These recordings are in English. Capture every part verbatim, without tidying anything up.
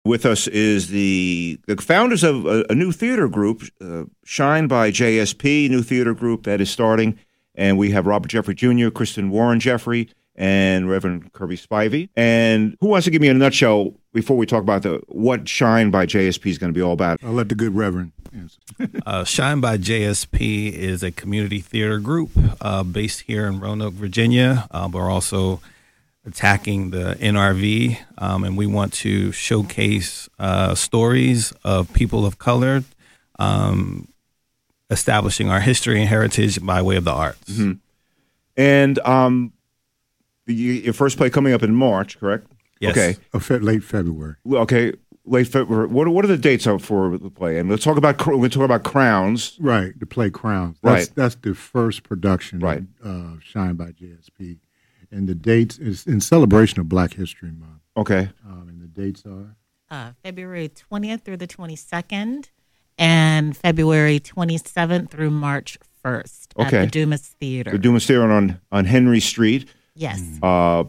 With us is the, the founders of a, a new theater group, uh, Shine by J S P, new theater group that is starting. And we have Robert Jeffrey Junior, Kristen Warren Jeffrey, and Reverend Kirby Spivey. And who wants to give me in a nutshell, before we talk about the what Shine by J S P is going to be all about? I'll let the good Reverend answer. uh, Shine by J S P is a community theater group uh, based here in Roanoke, Virginia. Uh, we're also attacking the N R V, um, and we want to showcase uh, stories of people of color, um, establishing our history and heritage by way of the arts. Mm-hmm. And um, you, your first play coming up in March, correct? Yes. Okay. Uh, fe- late February. Well, okay, late February. What what are the dates out for the play? And let's talk about we're going to talk about Crowns. Right, the play Crowns. That's, Right. That's the first production Right. of uh, Shine by J S P. And the dates is in celebration of Black History Month. Okay. Um, and the dates are? Uh, February twentieth through the twenty-second, and February twenty-seventh through March first Okay. at the Dumas Theater. The Dumas Theater on, on Henry Street. Yes. Uh,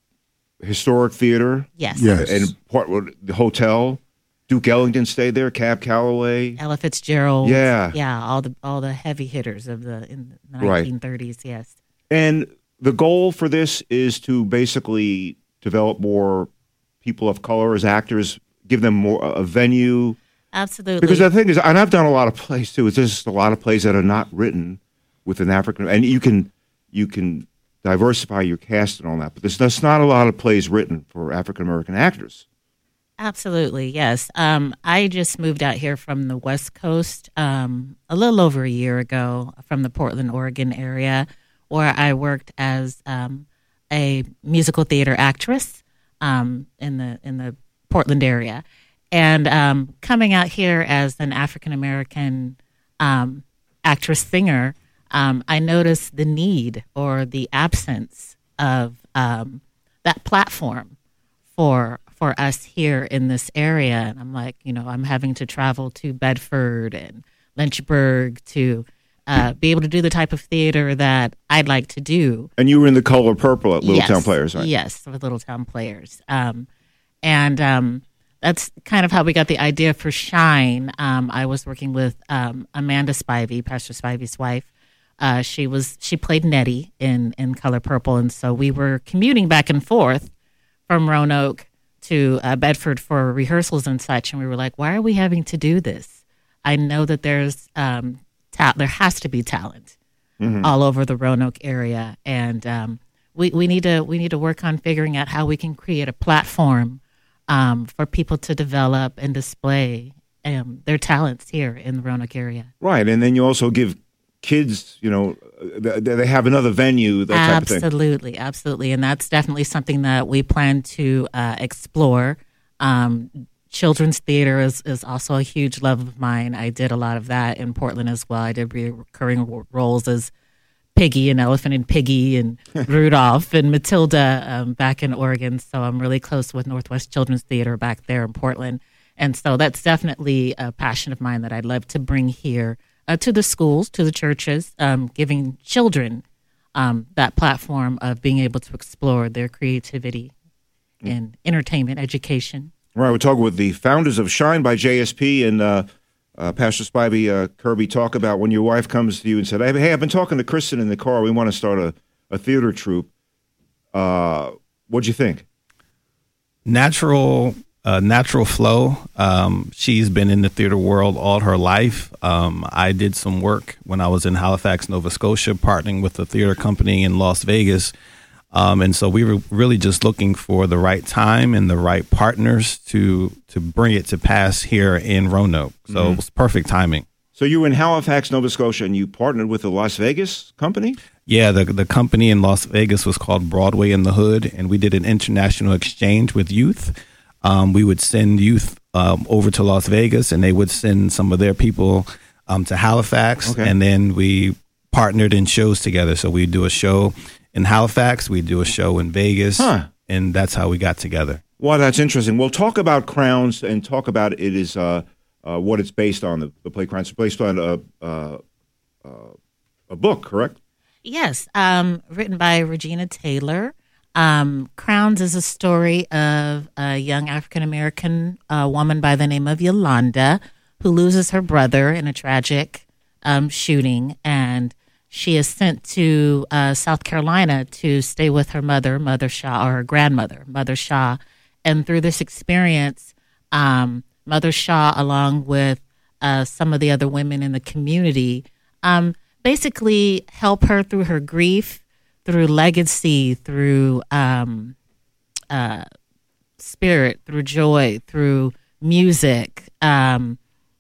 historic theater. Yes. Yes. And part, the hotel. Duke Ellington stayed there. Cab Calloway. Ella Fitzgerald. Yeah. Yeah, all the all the heavy hitters of the in the Right. nineteen thirties, yes. And the goal for this is to basically develop more people of color as actors, give them more a venue. Absolutely. Because the thing is, and I've done a lot of plays too. There's just a lot of plays that are not written with an African, and you can you can diversify your cast and all that. But there's just not a lot of plays written for African American actors. Absolutely, yes. Um, I just moved out here from the West Coast um, a little over a year ago from the Portland, Oregon area, where I worked as um, a musical theater actress um, in the in the Portland area, and um, coming out here as an African American um, actress singer, um, I noticed the need or the absence of um, that platform for for us here in this area. And I'm like, you know, I'm having to travel to Bedford and Lynchburg to uh, be able to do the type of theater that I'd like to do. And you were in the Color Purple at Little Yes, Town Players, right? Yes, with Little Town Players. Um, and um, that's kind of how we got the idea for Shine. Um, I was working with um, Amanda Spivey, Pastor Spivey's wife. Uh, she was she played Nettie in, in Color Purple, and so we were commuting back and forth from Roanoke to uh, Bedford for rehearsals and such, and we were like, why are we having to do this? I know that there's um, ta- there has to be talent mm-hmm. all over the Roanoke area, and um, we we need to we need to work on figuring out how we can create a platform um, for people to develop and display um, their talents here in the Roanoke area. Right, and then you also give kids, you know, they, they have another venue, that type of thing. Absolutely, absolutely, and that's definitely something that we plan to uh, explore. Um, children's theater is, is also a huge love of mine. I did a lot of that in Portland as well. I did recurring roles as Piggy and Elephant and Piggy and Rudolph and Matilda um, back in Oregon. So I'm really close with Northwest Children's Theater back there in Portland. And so that's definitely a passion of mine that I'd love to bring here uh, to the schools, to the churches, um, giving children um, that platform of being able to explore their creativity mm. in entertainment, education. Right, we're talking with the founders of Shine by J S P and uh, uh, Pastor Spivey, uh, Kirby, talk about when your wife comes to you and said, hey, I've been talking to Kristen in the car. We want to start a, a theater troupe. Uh, what'd you think? Natural uh, natural flow. Um, she's been in the theater world all her life. Um, I did some work when I was in Halifax, Nova Scotia, partnering with a theater company in Las Vegas. Um, and so we were really just looking for the right time and the right partners to to bring it to pass here in Roanoke. So mm-hmm. it was perfect timing. So you were in Halifax, Nova Scotia, and you partnered with a Las Vegas company? Yeah, the the company in Las Vegas was called Broadway in the Hood, and we did an international exchange with youth. Um, we would send youth um, over to Las Vegas, and they would send some of their people um, to Halifax, okay. and then we partnered in shows together. So we'd do a show in Halifax, we do a show in Vegas, huh. and that's how we got together. Well, that's interesting. We'll talk about Crowns and talk about it is uh, uh, what it's based on. The, the play Crowns is based on a, uh, uh, a book, correct? Yes, um, written by Regina Taylor. Um, Crowns is a story of a young African American uh, woman by the name of Yolanda who loses her brother in a tragic um, shooting, and she is sent to uh, South Carolina to stay with her mother, Mother Shaw, or her grandmother, Mother Shaw. And through this experience, um, Mother Shaw, along with uh, some of the other women in the community, um, basically help her through her grief, through legacy, through um, uh, spirit, through joy, through music, um,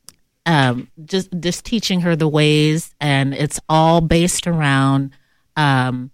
um, just just teaching her the ways, and it's all based around um,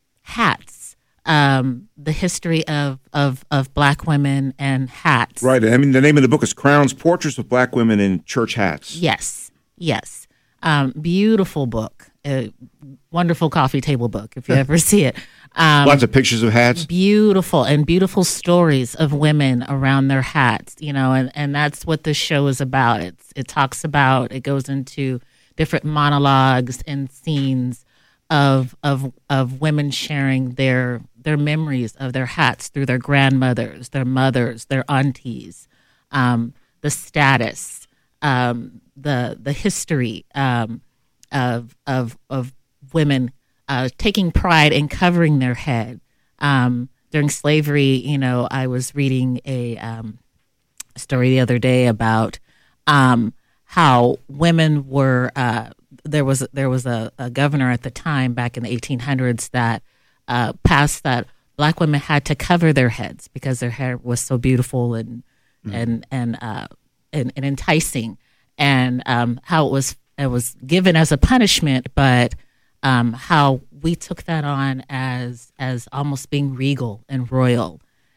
hats, um, the history of, of of Black women and hats. Right. I mean, the name of the book is Crowns: Portraits of Black Women in Church Hats. Yes, yes, um, beautiful book. A wonderful coffee table book, if you ever see it. Um, Lots of pictures of hats. Beautiful and beautiful stories of women around their hats, you know, and, and that's what this show is about. It's, it talks about, it goes into different monologues and scenes of of of women sharing their their memories of their hats through their grandmothers, their mothers, their aunties, um, the status, um, the the history. Um, Of, of of women uh, taking pride in covering their head. Um, during slavery, you know, I was reading a um, story the other day about um, how women were. Uh, there was there was a, a governor at the time back in the eighteen hundreds that uh, passed that Black women had to cover their heads because their hair was so beautiful and mm. and and, uh, and and enticing, and um, how it was. It was given as a punishment, but um, how we took that on as as almost being regal and royal,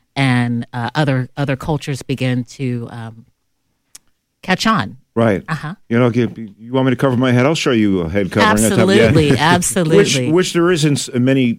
and uh, other other cultures began to um, catch on. Right. Uh huh. You know, you want me to cover my head? I'll show you a head covering. Absolutely, yeah. absolutely. Which, which there is in many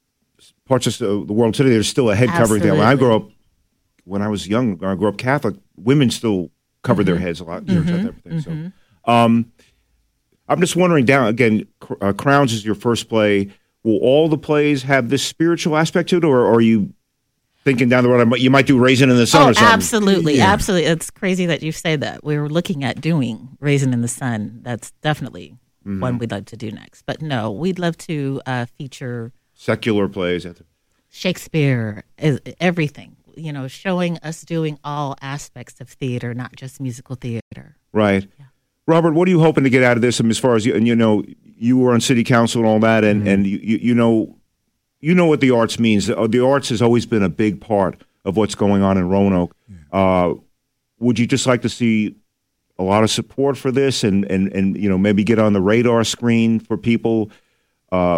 parts of the world today. There's still a head covering thing. When I grew up, when I was young, when I grew up Catholic, women still covered mm-hmm. their heads a lot. You know, mm-hmm. that type of thing. Mm-hmm. So. Um, I'm just wondering, down again, uh, Crowns is your first play. Will all the plays have this spiritual aspect to it, or, or are you thinking down the road you might do Raisin in the Sun oh, or something? Absolutely, yeah. absolutely. It's crazy that you say that. We were looking at doing Raisin in the Sun. That's definitely mm-hmm. one we'd love to do next. But no, we'd love to uh, feature secular plays, Shakespeare, everything. You know, showing us doing all aspects of theater, not just musical theater. Right. Yeah. Robert, what are you hoping to get out of this? I mean, as far as you, and you know, you were on city council and all that, and, mm-hmm. and you, you know, you know what the arts means. The arts has always been a big part of what's going on in Roanoke. Yeah. Uh, would you just like to see a lot of support for this, and, and, and you know, maybe get on the radar screen for people? Uh,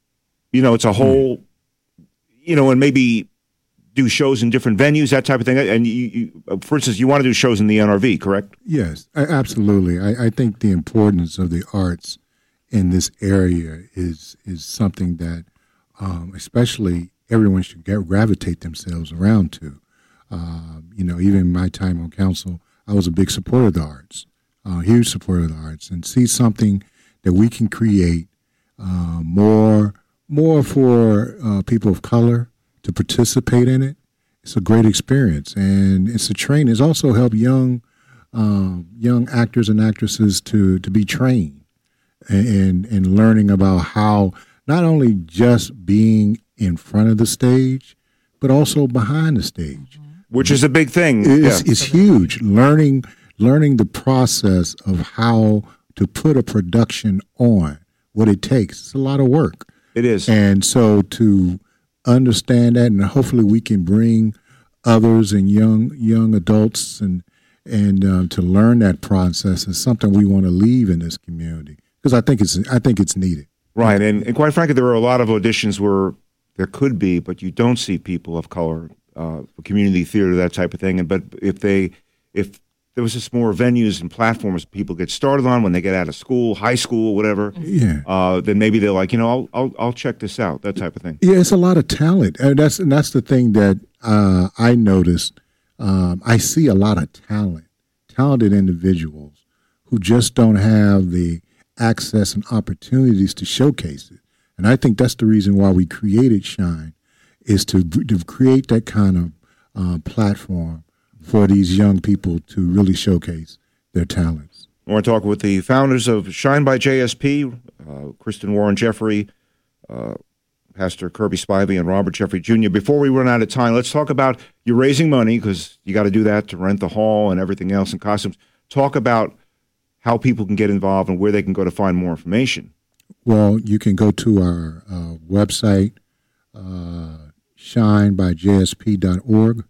you know, it's a whole, mm-hmm. you know, and maybe do shows in different venues, that type of thing. And you, you, for instance, you want to do shows in the N R V, correct? Yes, I, absolutely. I, I think the importance of the arts in this area is is something that, um, especially everyone should get, gravitate themselves around to. Uh, you know, even in my time on council, I was a big supporter of the arts, uh, huge supporter of the arts, and see something that we can create uh, more more for uh, people of color to participate in it. It's a great experience, and it's a training. It's also helped young um, young actors and actresses to to be trained and and learning about how not only just being in front of the stage, but also behind the stage, which is a big thing. It's, yeah. it's huge. Learning learning the process of how to put a production on, what it takes. It's a lot of work. It is, and so to understand that, and hopefully we can bring others and young young adults and and uh, to learn that process is something we want to leave in this community, because I think it's I think it's needed. Right, and, and quite frankly, there are a lot of auditions where there could be, but you don't see people of color uh, for community theater, that type of thing. And but if they if there was just more venues and platforms people get started on when they get out of school, high school, whatever. Yeah. Uh, then maybe they're like, you know, I'll, I'll I'll check this out, that type of thing. Yeah, it's a lot of talent, and that's and that's the thing that uh, I noticed. Um, I see a lot of talent, talented individuals who just don't have the access and opportunities to showcase it. And I think that's the reason why we created Shine, is to, to create that kind of uh, platform for these young people to really showcase their talents. I want to talk with the founders of Shine by J S P, uh, Kristen Warren Jeffrey, uh, Pastor Kirby Spivey, and Robert Jeffrey Junior Before we run out of time, let's talk about you raising money, because you got to do that to rent the hall and everything else and costumes. Talk about how people can get involved and where they can go to find more information. Well, you can go to our uh, website, uh, shine by j s p dot org.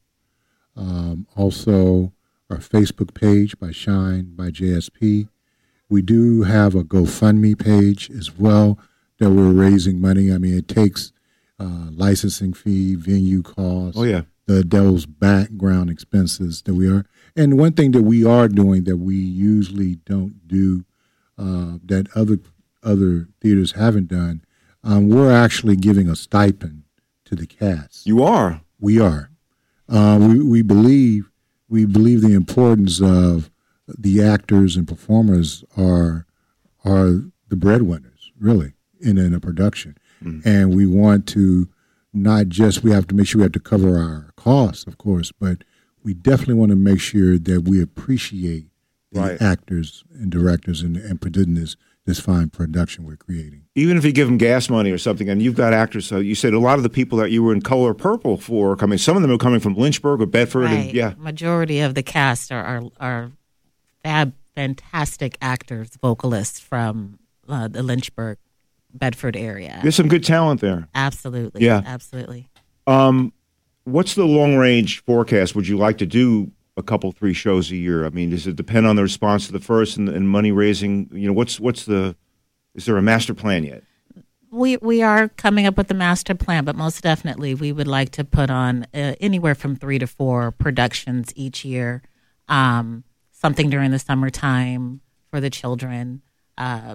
Um, also, our Facebook page by Shine by J S P. We do have a GoFundMe page as well that we're raising money. I mean, it takes uh, licensing fee, venue costs, oh, yeah. the those background expenses that we are. And one thing that we are doing that we usually don't do, uh, that other other theaters haven't done, um, we're actually giving a stipend to the cast. You are? We are. Uh, we, we believe we believe the importance of the actors and performers are are the breadwinners, really, in, in a production. Mm. And we want to not just, we have to make sure we have to cover our costs, of course, but we definitely want to make sure that we appreciate the right. actors and directors and, and producing this, this fine production we're creating. Even if you give them gas money or something, and you've got actors, so you said a lot of the people that you were in Color Purple for, I mean, some of them are coming from Lynchburg or Bedford. Right. And, yeah. Majority of the cast are are, are fab, fantastic actors, vocalists from uh, the Lynchburg, Bedford area. There's some good talent there. Absolutely. Yeah. Absolutely. Um, what's the long-range forecast? Would you like to do a couple, three shows a year? I mean, does it depend on the response to the first and, and money raising? You know, what's what's the? Is there a master plan yet? We we are coming up with the master plan, but most definitely we would like to put on uh, anywhere from three to four productions each year. Um, something during the summertime for the children, uh,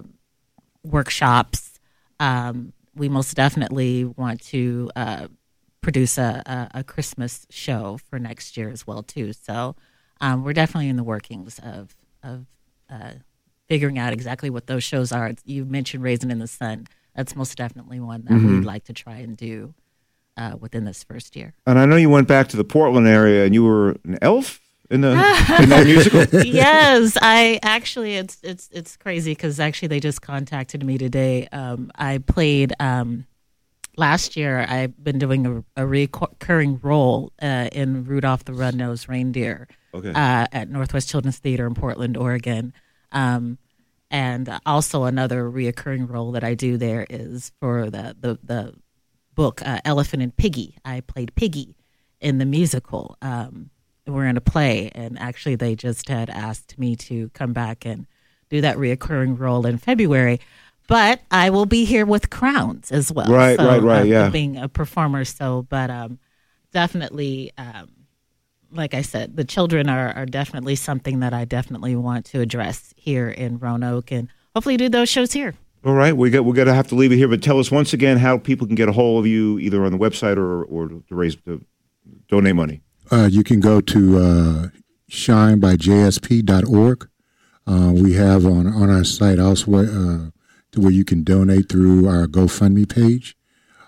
workshops. Um, we most definitely want to uh, produce a, a, a Christmas show for next year as well too. So um, we're definitely in the workings of of uh, figuring out exactly what those shows are. You mentioned Raisin in the Sun. That's most definitely one that mm-hmm. we'd like to try and do uh, within this first year. And I know you went back to the Portland area and you were an elf in the, in that musical. Yes, I actually, it's it's it's crazy because actually they just contacted me today. Um, I played um, last year. I've been doing a, a recurring role uh, in Rudolph the Red-Nosed Reindeer okay. uh, at Northwest Children's Theater in Portland, Oregon. Um, and also another reoccurring role that I do there is for the the, the book uh, Elephant and Piggy. I played Piggy in the musical. Um, we're in a play, and actually they just had asked me to come back and do that reoccurring role in February. But I will be here with crowns as well. Right, so, right, right, uh, yeah. Being a performer, so, but um, definitely, um, like I said, the children are, are definitely something that I definitely want to address here in Roanoke, and hopefully do those shows here. All right, we got, we're going to have to leave it here, but tell us once again how people can get a hold of you, either on the website or, or to raise, to donate money. Uh, you can go to uh, shine by j s p dot org. Uh, we have on, on our site also uh, to where you can donate through our GoFundMe page.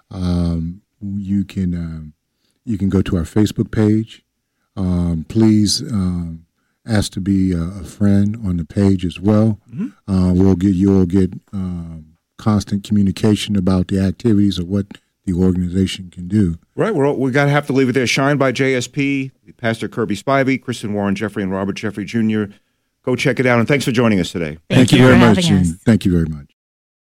Um, you can um, you can go to our Facebook page. Um, please um, ask to be a, a friend on the page as well. Mm-hmm. Uh, we'll get you'll get um, constant communication about the activities of what the organization can do. Right, we're we got to have to leave it there. Shine by J S P, Pastor Kirby Spivey, Kristen Warren Jeffrey, and Robert Jeffrey Junior Go check it out, and thanks for joining us today. Thank, thank you you very much. Us. Thank you very much.